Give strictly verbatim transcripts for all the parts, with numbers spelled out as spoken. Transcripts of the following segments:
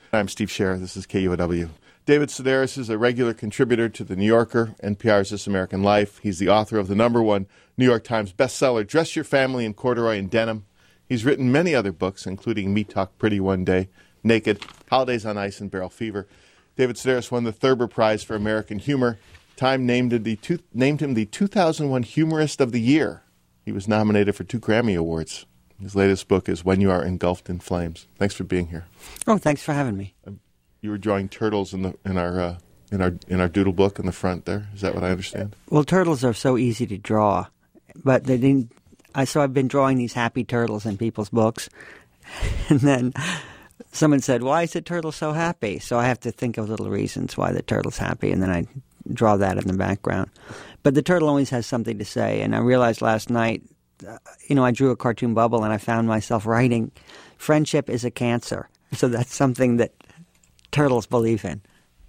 I'm Steve Scher. This is K U O W. David Sedaris is a regular contributor to The New Yorker, N P R's This American Life. He's the author of the number one New York Times bestseller, Dress Your Family in Corduroy and Denim. He's written many other books, including Me Talk Pretty One Day, Naked, Holidays on Ice, and Barrel Fever. David Sedaris won the Thurber Prize for American Humor. Time named him the, two, named him the two thousand one Humorist of the Year. He was nominated for two Grammy Awards. His latest book is When You Are Engulfed in Flames. Thanks for being here. Oh, thanks for having me. Um, you were drawing turtles in the in our uh, in our in our doodle book in the front there. Is that what I understand? Well, turtles are so easy to draw, but they didn't. I so I've been drawing these happy turtles in people's books, and then someone said, "Why is the turtle so happy?" So I have to think of little reasons why the turtle's happy, and then I draw that in the background. But the turtle always has something to say, and I realized last night. Uh, you know, I drew a cartoon bubble and I found myself writing, friendship is a cancer. So that's something that turtles believe in.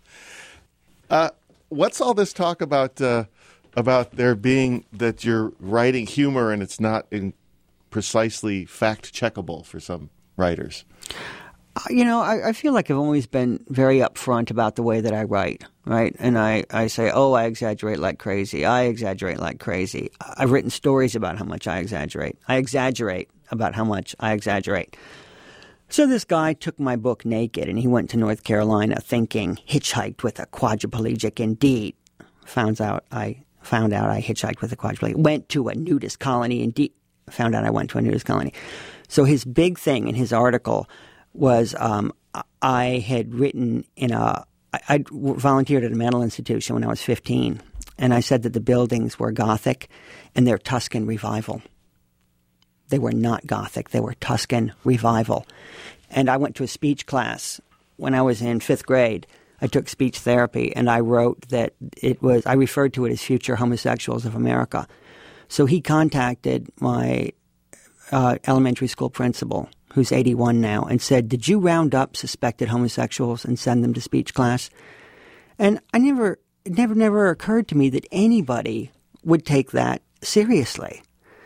Uh, what's all this talk about uh, about there being that you're writing humor and it's not in precisely fact-checkable for some writers? Uh, you know, I, I feel like I've always been very upfront about the way that I write, right? And I, I say, oh, I exaggerate like crazy. I exaggerate like crazy. I've written stories about how much I exaggerate. I exaggerate about how much I exaggerate. So this guy took my book Naked, and he went to North Carolina thinking, hitchhiked with a quadriplegic indeed. Found out I found out I hitchhiked with a quadriplegic. Went to a nudist colony indeed. Found out I went to a nudist colony. So his big thing in his article was um, I had written in a I, I volunteered at a mental institution when I was fifteen, and I said that the buildings were Gothic and they're Tuscan Revival. They were not Gothic. They were Tuscan Revival. And I went to a speech class when I was in fifth grade. I took speech therapy, and I wrote that it was, I referred to it as Future Homosexuals of America. So he contacted my uh, elementary school principal, who's eighty-one now, and said, did you round up suspected homosexuals and send them to speech class? And I never, it never, never occurred to me that anybody would take that seriously.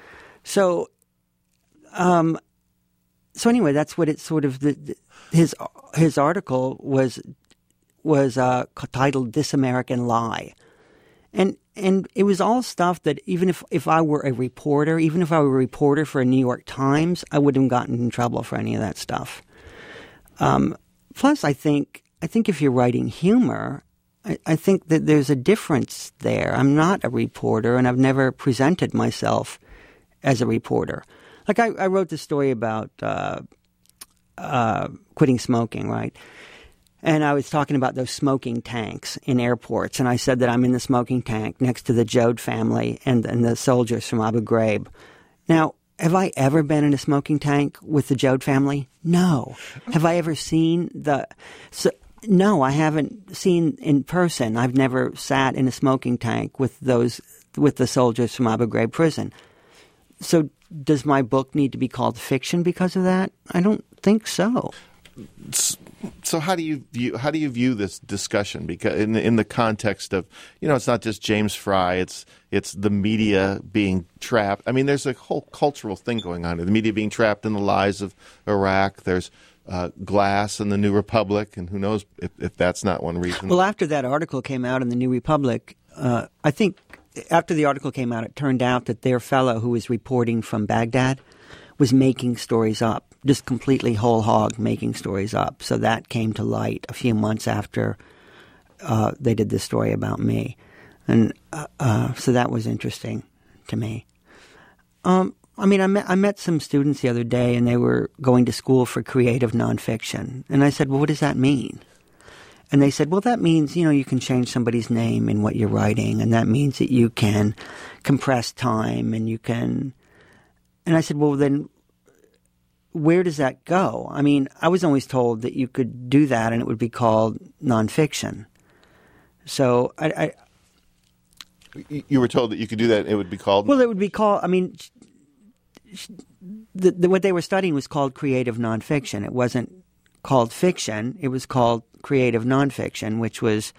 So, um, so anyway, that's what it sort of, the, the, his, his article was, was, uh, titled This American Lie. And, and it was all stuff that even if, if I were a reporter, even if I were a reporter for a New York Times, I wouldn't have gotten in trouble for any of that stuff. Um, plus, I think I think if you're writing humor, I, I think that there's a difference there. I'm not a reporter, and I've never presented myself as a reporter. Like I, I wrote this story about uh, uh, quitting smoking, right? And I was talking about those smoking tanks in airports, and I said that I'm in the smoking tank next to the Jode family and, and the soldiers from Abu Ghraib. Now, have I ever been in a smoking tank with the Jode family? No. Have I ever seen the... So, no, I haven't seen in person. I've never sat in a smoking tank with those with the soldiers from Abu Ghraib prison. So does my book need to be called fiction because of that? I don't think so. So how do you view how do you view this discussion? Because in the, in the context of, you know, it's not just James Frey, it's it's the media being trapped. I mean, there's a whole cultural thing going on. The media being trapped in the lies of Iraq. There's uh, Glass and the New Republic, and who knows if, if that's not one reason. Well, after that article came out in the New Republic, uh, I think after the article came out, it turned out that their fellow who was reporting from Baghdad was making stories up. Just completely whole hog making stories up. So that came to light a few months after uh, they did this story about me. And uh, uh, so that was interesting to me. Um, I mean, I met, I met some students the other day, and they were going to school for creative nonfiction. And I said, well, what does that mean? And they said, well, that means, you know, you can change somebody's name in what you're writing, and that means that you can compress time, and you can... And I said, well, then... where does that go? I mean, I was always told that you could do that and it would be called nonfiction. So I, I you were told that you could do that and it would be called? Well, it would be called, I mean, the, the, what they were studying was called creative nonfiction. It wasn't called fiction. It was called creative nonfiction, which was,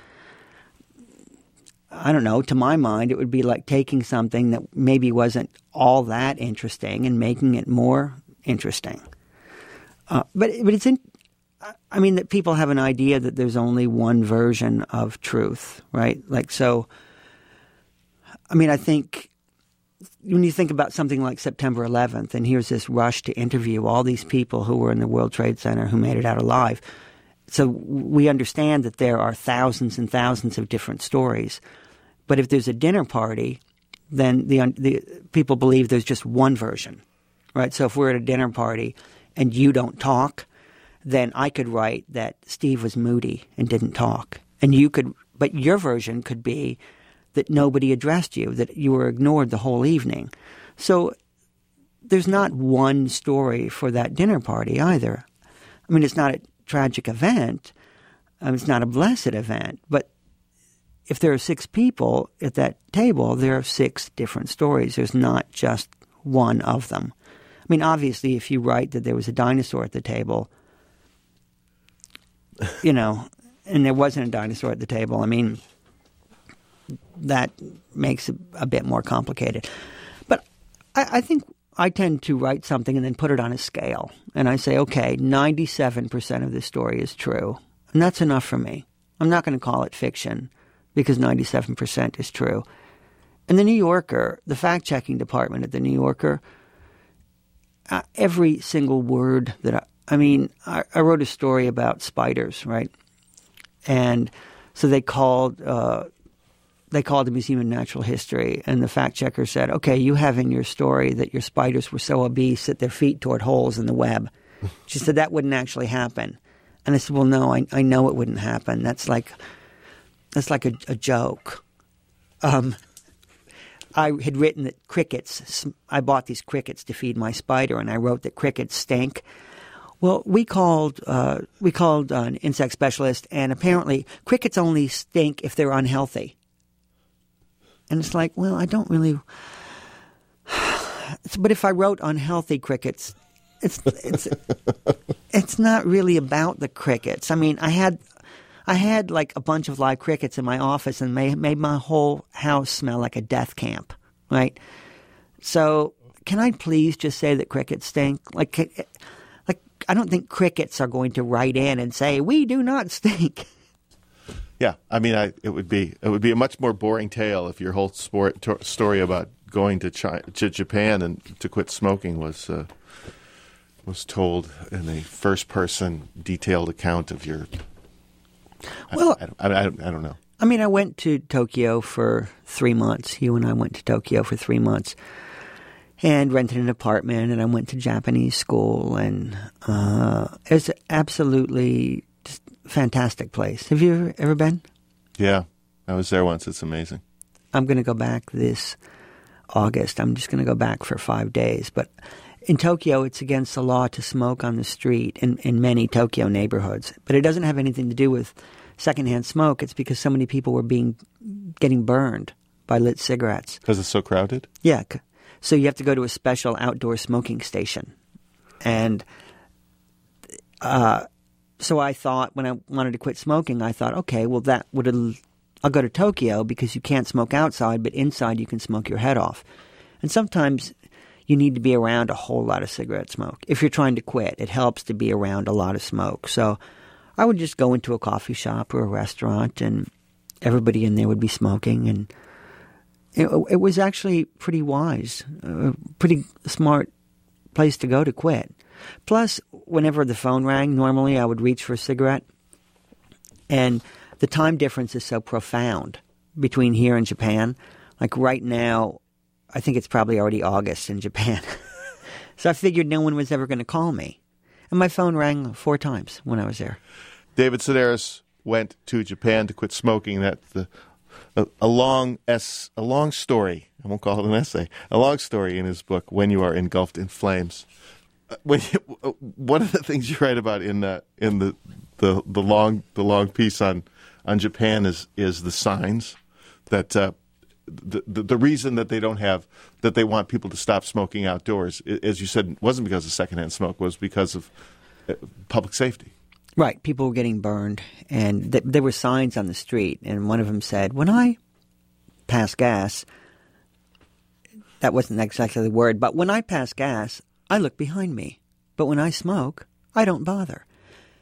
I don't know, to my mind, it would be like taking something that maybe wasn't all that interesting and making it more interesting. Uh, but but it's in, I mean, that people have an idea that there's only one version of truth, right? Like, so, I mean, I think when you think about something like September eleventh, and here's this rush to interview all these people who were in the World Trade Center who made it out alive. So we understand that there are thousands and thousands of different stories. But if there's a dinner party, then the, the people believe there's just one version, right? So if we're at a dinner party and you don't talk, then I could write that Steve was moody and didn't talk. And you could, but your version could be that nobody addressed you, that you were ignored the whole evening. So there's not one story for that dinner party either. I mean, it's not a tragic event. Um, it's not a blessed event. But if there are six people at that table, there are six different stories. There's not just one of them. I mean, obviously, if you write that there was a dinosaur at the table, you know, and there wasn't a dinosaur at the table, I mean, that makes it a bit more complicated. But I, I think I tend to write something and then put it on a scale. And I say, okay, ninety-seven percent of this story is true. And that's enough for me. I'm not going to call it fiction because ninety-seven percent is true. And the New Yorker, the fact-checking department at the New Yorker, uh, every single word that I, I mean, I, I wrote a story about spiders, right? And so they called... Uh, They called the Museum of Natural History, and the fact checker said, okay, you have in your story that your spiders were so obese that their feet toward holes in the web. She said that wouldn't actually happen. And I said, well, no, I, I know it wouldn't happen. That's like that's like a, a joke. Um, I had written that crickets, I bought these crickets to feed my spider, and I wrote that crickets stink. Well, we called uh, we called an insect specialist, and apparently crickets only stink if they're unhealthy. And it's like, well, I don't really. But if I wrote unhealthy crickets, it's it's it's not really about the crickets. I mean, I had I had like a bunch of live crickets in my office, and made made my whole house smell like a death camp, right? So, can I please just say that crickets stink? Like, like I don't think crickets are going to write in and say we do not stink. Yeah, I mean, I, it would be it would be a much more boring tale if your whole sport, to, story about going to China, to Japan and to quit smoking was uh, was told in a first person detailed account of your. Well, I, I, don't, I, don't, I don't know. I mean, I went to Tokyo for three months. You and I went to Tokyo for three months, and rented an apartment. And I went to Japanese school, and uh, it's absolutely. Fantastic place. Have you ever, ever been? Yeah, I was there once. It's amazing. I'm going to go back this August. I'm just going to go back for five days. But in Tokyo, it's against the law to smoke on the street in, in many Tokyo neighborhoods. But it doesn't have anything to do with secondhand smoke. It's because so many people were being getting burned by lit cigarettes. Because it's so crowded? Yeah. So you have to go to a special outdoor smoking station. And... uh So I thought, when I wanted to quit smoking, I thought, okay, well, that would I'll go to Tokyo because you can't smoke outside, but inside you can smoke your head off. And sometimes you need to be around a whole lot of cigarette smoke. If you're trying to quit, it helps to be around a lot of smoke. So I would just go into a coffee shop or a restaurant, and everybody in there would be smoking. And it, it was actually pretty wise, a pretty smart place to go to quit. Plus, whenever the phone rang, normally I would reach for a cigarette. And the time difference is so profound between here and Japan. Like right now, I think it's probably already August in Japan. So I figured no one was ever going to call me. And my phone rang four times when I was there. David Sedaris went to Japan to quit smoking. That's the, a, a, long es, a long story. I won't call it an essay. A long story in his book, When You Are Engulfed in Flames. When you, one of the things you write about in the in the, the, the long the long piece on on Japan is is the signs that uh, the, the the reason that they don't have that they want people to stop smoking outdoors, as you said, wasn't because of secondhand smoke, was because of public safety. Right, people were getting burned, and th- there were signs on the street, and one of them said, "When I pass gas," that wasn't exactly the word, but when I pass gas, I look behind me, but when I smoke, I don't bother.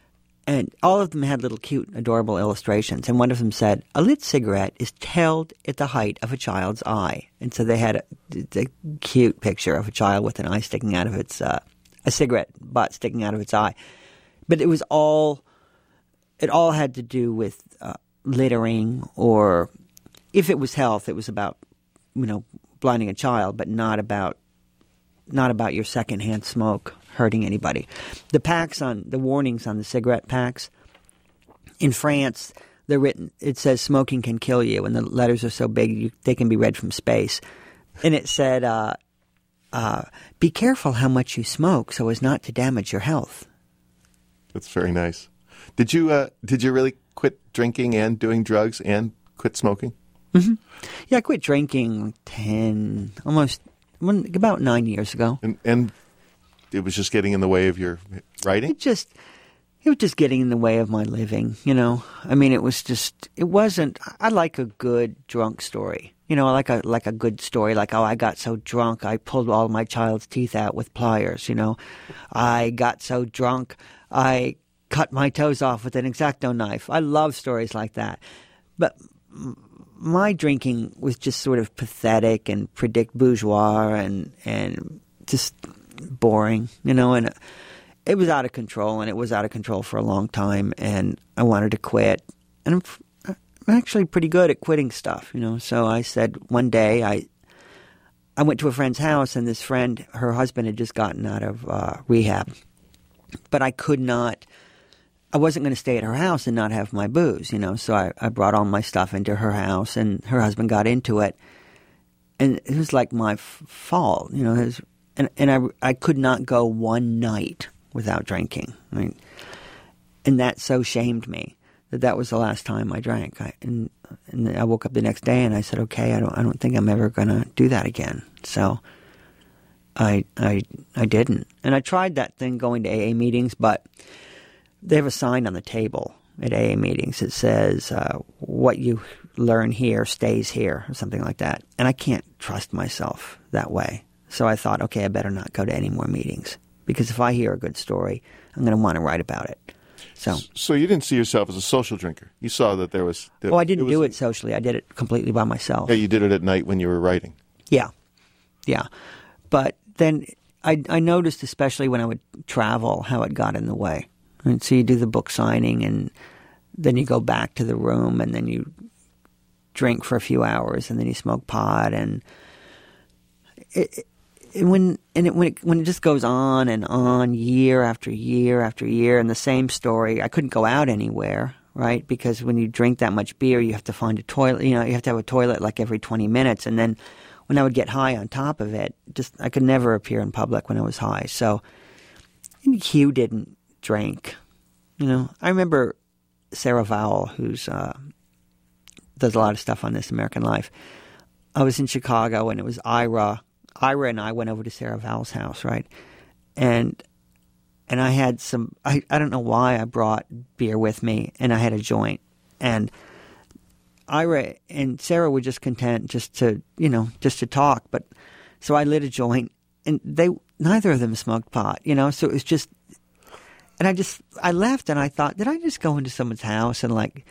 And all of them had little cute, adorable illustrations. And one of them said, a lit cigarette is held at the height of a child's eye. And so they had a, a cute picture of a child with an eye sticking out of its, uh, a cigarette butt sticking out of its eye. But it was all, it all had to do with uh, littering, or if it was health, it was about, you know, blinding a child, but not about, not about your secondhand smoke hurting anybody. The packs on the warnings on the cigarette packs in France, they're written. It says smoking can kill you, and the letters are so big you, they can be read from space. And it said, uh, uh, "Be careful how much you smoke, so as not to damage your health." That's very nice. Did you uh, did you really quit drinking and doing drugs and quit smoking? Mm-hmm. Yeah, I quit drinking ten, almost one, about nine years ago. And and. It was just getting in the way of your writing? It just, it was just getting in the way of my living, you know. I mean, it was just, it wasn't, I like a good drunk story. You know, I like a, like a good story, like, oh, I got so drunk, I pulled all my child's teeth out with pliers, you know. I got so drunk, I cut my toes off with an X-Acto knife. I love stories like that. But my drinking was just sort of pathetic and predict bourgeois and, and just boring, you know, and it was out of control, and it was out of control for a long time, and I wanted to quit. And I'm, I'm actually pretty good at quitting stuff, you know. So I said one day, I I went to a friend's house, and this friend, her husband had just gotten out of uh, rehab, but I could not, I wasn't going to stay at her house and not have my booze, you know. So I, I brought all my stuff into her house, and her husband got into it, and it was like my f- fault, you know. It was, And and I, I could not go one night without drinking. I mean, and that so shamed me that that was the last time I drank. I, and and I woke up the next day and I said, okay, I don't I don't think I'm ever going to do that again. So I I I didn't. And I tried that thing going to A A meetings, but they have a sign on the table at A A meetings that says uh, what you learn here stays here, or something like that. And I can't trust myself that way. So I thought, okay, I better not go to any more meetings, because if I hear a good story, I'm going to want to write about it. So, so you didn't see yourself as a social drinker. You saw that there was. That well, I didn't it was, do it socially. I did it completely by myself. Yeah, you did it at night when you were writing. Yeah, yeah. But then I, I noticed, especially when I would travel, how it got in the way. And so you do the book signing, and then you go back to the room, and then you drink for a few hours, and then you smoke pot, and it. it And when and it, when it when it just goes on and on, year after year after year, and the same story, I couldn't go out anywhere, right? Because when you drink that much beer, you have to find a toilet. You know, you have to have a toilet like every twenty minutes. And then when I would get high on top of it, just I could never appear in public when I was high. So Hugh didn't drink. You know, I remember Sarah Vowell, who's uh, does a lot of stuff on This American Life. I was in Chicago, and it was Ira. Ira and I went over to Sarah Vowell's house, right? And and I had some, I, I don't know why I brought beer with me, and I had a joint. And Ira and Sarah were just content just to, you know, just to talk. But so I lit a joint, and they, neither of them smoked pot, you know? So it was just, and I just, I left, and I thought, did I just go into someone's house and like,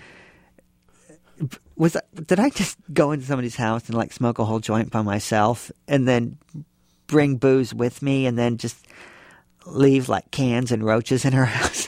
Was did I just go into somebody's house and like smoke a whole joint by myself, and then bring booze with me, and then just leave like cans and roaches in her house?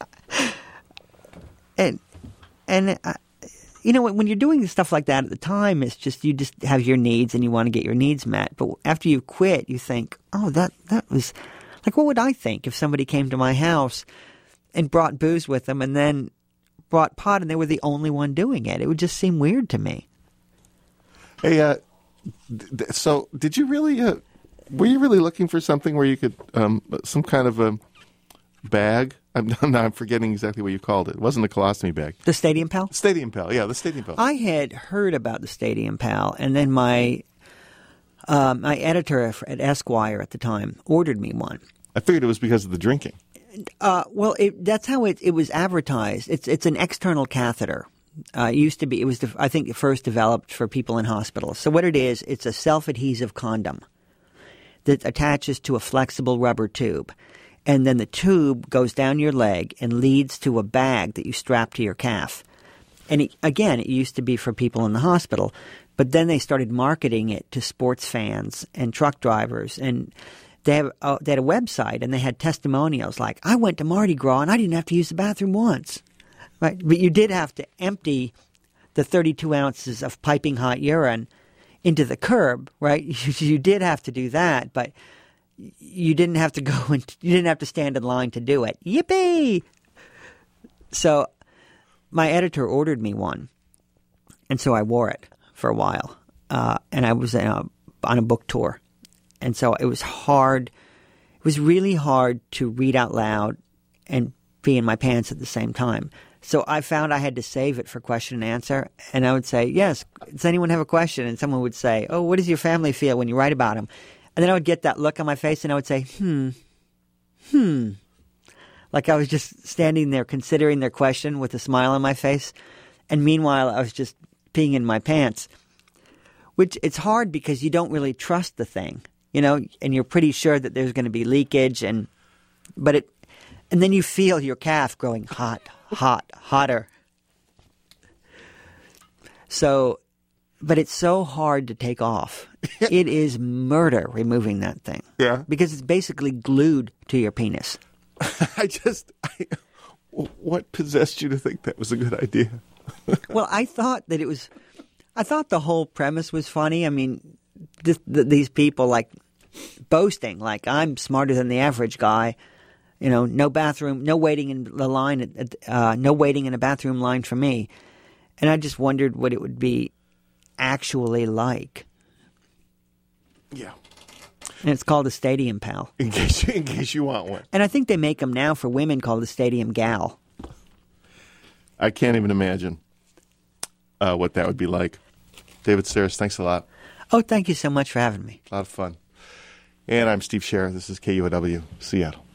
and and uh, you know, when you're doing stuff like that at the time, it's just you just have your needs and you want to get your needs met. But after you quit, you think, oh, that that was like, what would I think if somebody came to my house and brought booze with them, and then brought pot, and they were the only one doing it? It would just seem weird to me. Hey, uh, th- so did you really, uh, were you really looking for something where you could, um, some kind of a bag? I'm, I'm forgetting exactly what you called it. It wasn't a colostomy bag. The Stadium Pal? Stadium Pal, yeah, the Stadium Pal. I had heard about the Stadium Pal, and then my, uh, my editor at Esquire at the time ordered me one. I figured it was because of the drinking. Uh, well, it, that's how it, it was advertised. It's it's an external catheter. Uh, it used to be. It was, the, I think, first developed for people in hospitals. So what it is, it's a self-adhesive condom that attaches to a flexible rubber tube, and then the tube goes down your leg and leads to a bag that you strap to your calf. And it, again, it used to be for people in the hospital, but then they started marketing it to sports fans and truck drivers, and they have uh, they had a website and they had testimonials like, I went to Mardi Gras and I didn't have to use the bathroom once, right? But you did have to empty the thirty-two ounces of piping hot urine into the curb, right? You, you did have to do that, but you didn't have to go and you didn't have to stand in line to do it. Yippee! So my editor ordered me one, and so I wore it for a while. Uh, and I was in a, on a book tour, and so it was hard. It was really hard to read out loud and pee in my pants at the same time. So I found I had to save it for question and answer, and I would say, yes, does anyone have a question? And someone would say, oh, what does your family feel when you write about them? And then I would get that look on my face, and I would say, hmm, hmm. Like I was just standing there considering their question with a smile on my face. And meanwhile, I was just peeing in my pants, which it's hard because you don't really trust the thing, you know, and you're pretty sure that there's going to be leakage. And but it, and then you feel your calf growing hot, hot, hotter. So, but it's so hard to take off. It is murder removing that thing. Yeah. Because it's basically glued to your penis. I just, I, what possessed you to think that was a good idea? Well, I thought that it was, I thought the whole premise was funny. I mean, this, th- these people like boasting, like I'm smarter than the average guy. You know, no bathroom, no waiting in the line, at, uh, no waiting in a bathroom line for me. And I just wondered what it would be actually like. Yeah. And it's called a Stadium Pal. In case, in case you want one. And I think they make them now for women called the Stadium Gal. I can't even imagine uh, what that would be like. David Sedaris, thanks a lot. Oh, thank you so much for having me. A lot of fun. And I'm Steve Scher. This is K U O W, Seattle.